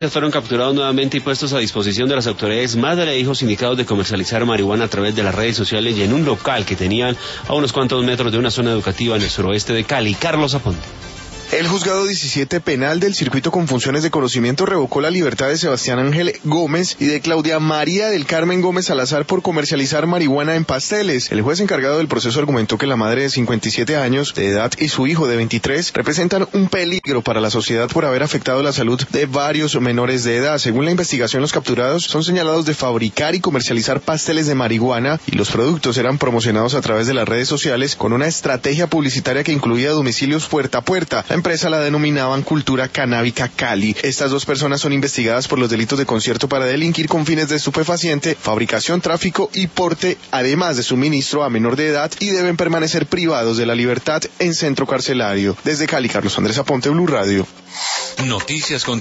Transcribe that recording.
Fueron capturados nuevamente y puestos a disposición de las autoridades madre e hijos indicados de comercializar marihuana a través de las redes sociales y en un local que tenían a unos cuantos metros de una zona educativa en el suroeste de Cali. Carlos Aponte. El juzgado 17 penal del circuito con funciones de conocimiento revocó la libertad de Sebastián Ángel Gómez y de Claudia María del Carmen Gómez Salazar por comercializar marihuana en pasteles. El juez encargado del proceso argumentó que la madre de 57 años de edad y su hijo de 23 representan un peligro para la sociedad por haber afectado la salud de varios menores de edad. Según la investigación, los capturados son señalados de fabricar y comercializar pasteles de marihuana y los productos eran promocionados a través de las redes sociales con una estrategia publicitaria que incluía domicilios puerta a puerta. La empresa la denominaban Cultura Canábica Cali. Estas dos personas son investigadas por los delitos de concierto para delinquir con fines de estupefaciente, fabricación, tráfico y porte, además de suministro a menor de edad, y deben permanecer privados de la libertad en centro carcelario. Desde Cali, Carlos Andrés Aponte, Blue Radio. Noticias con